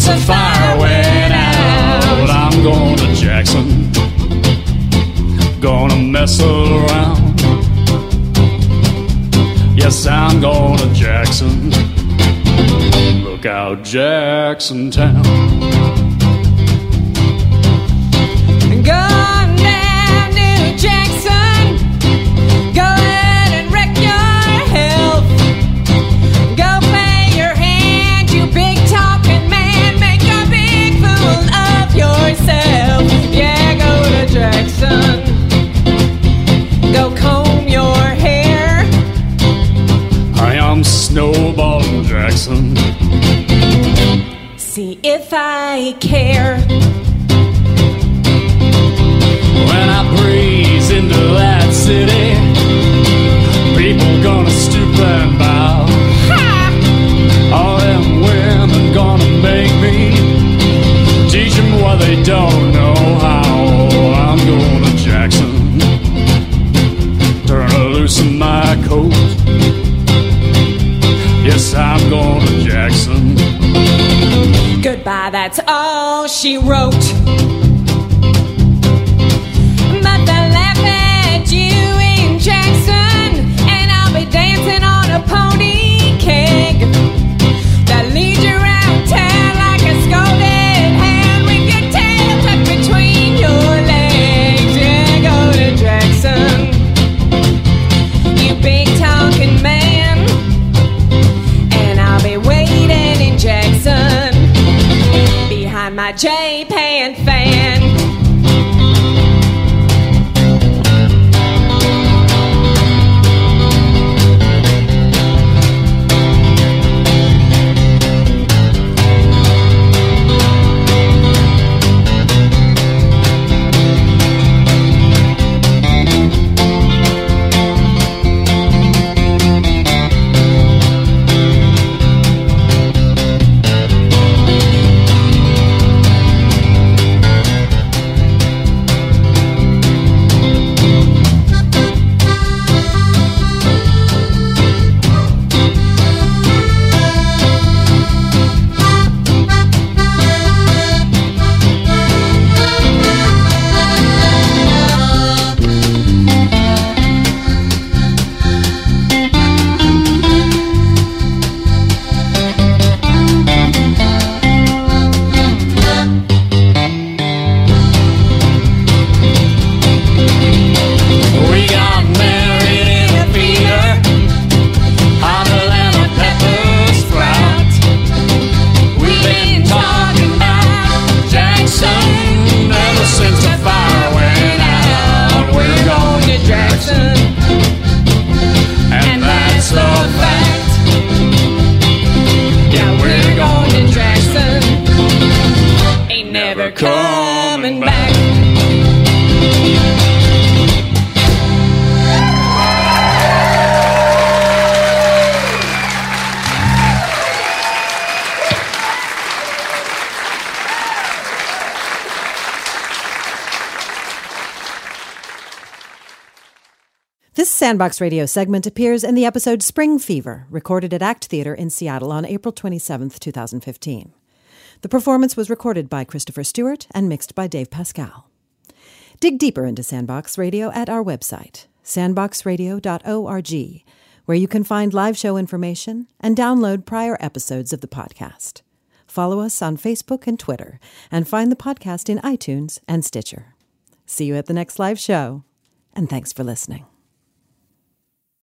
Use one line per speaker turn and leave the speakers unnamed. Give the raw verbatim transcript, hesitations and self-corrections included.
the fire went out. I'm going to Jackson, gonna mess around. Yes, I'm going to Jackson. Look out, Jackson Town.
Gone down to Jackson. Go ahead and wreck your health. Go pay your hand, you big talking man. Make a big fool of yourself. Yeah, go to Jackson. Go comb your hair.
I am snowballing Jackson.
See if I care.
When I breeze into that city, people gonna stoop and bow.
Ha!
All them women gonna make me teach them what they don't know how. I'm going to Jackson, turn loose in my coat. Yes, I'm going to Jackson.
Goodbye, that's all she wrote. But they'll laugh at you in Jackson, and I'll be dancing on a pony keg that leads you around town like a scolded hound with your tail tucked between your legs. Yeah, go to Jackson, you big talking man, and I'll be waiting in Jackson behind my J-Pan fan. Coming back.
This Sandbox Radio segment appears in the episode Spring Fever, recorded at ACT Theatre in Seattle on April twenty-seventh, twenty fifteen. The performance was recorded by Christopher Stewart and mixed by Dave Pascal. Dig deeper into Sandbox Radio at our website, sandbox radio dot org, where you can find live show information and download prior episodes of the podcast. Follow us on Facebook and Twitter, and find the podcast in iTunes and Stitcher. See you at the next live show, and thanks for listening.